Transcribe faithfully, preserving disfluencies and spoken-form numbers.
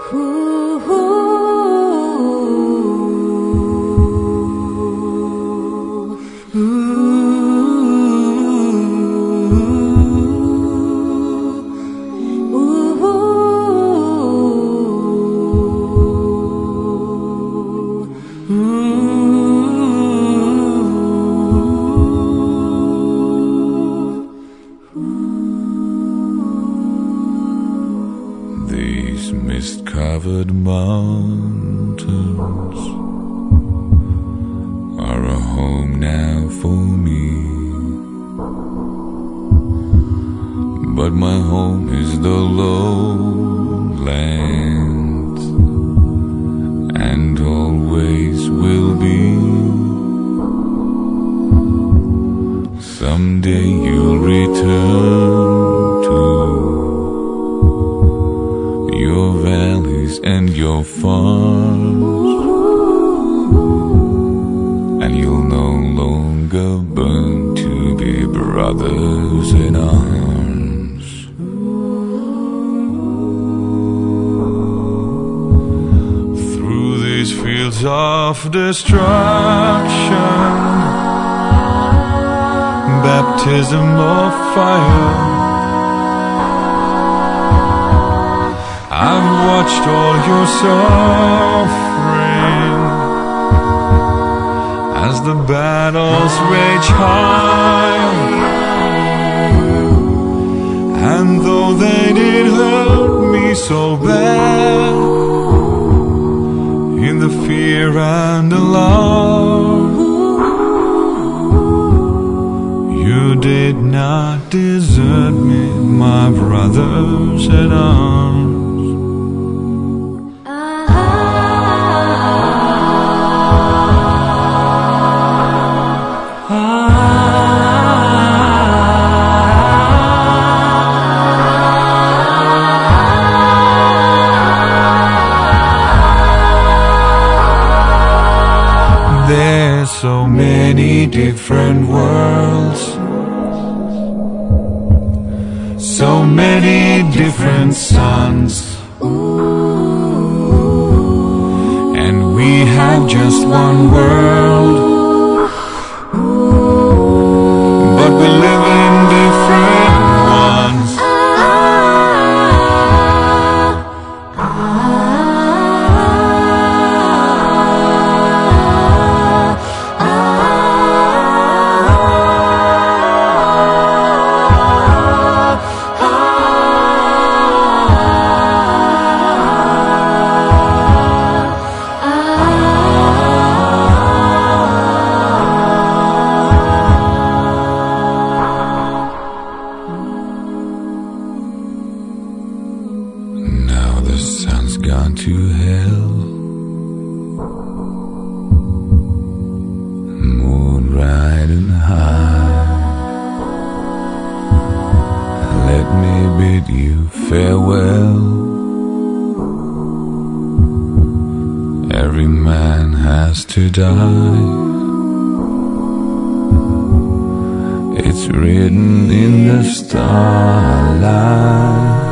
These mist-covered mountains are a home now for me, but my home is the lowlands, and always will be. Someday you'll return to your valleys and your farms, and you'll no longer burn to be brothers in arms. Through these fields of destruction, baptism of fire, I've watched all your suffering as the battles rage high, and though they did hurt me so bad, in the fear and alarm, you did not desert me, my brothers in arms. There's so many different worlds, so many different suns, and we have just one world, but we live in different ones. The sun's gone to hell, moon riding high. Let me bid you farewell. Every man has to die. It's written in the starlight.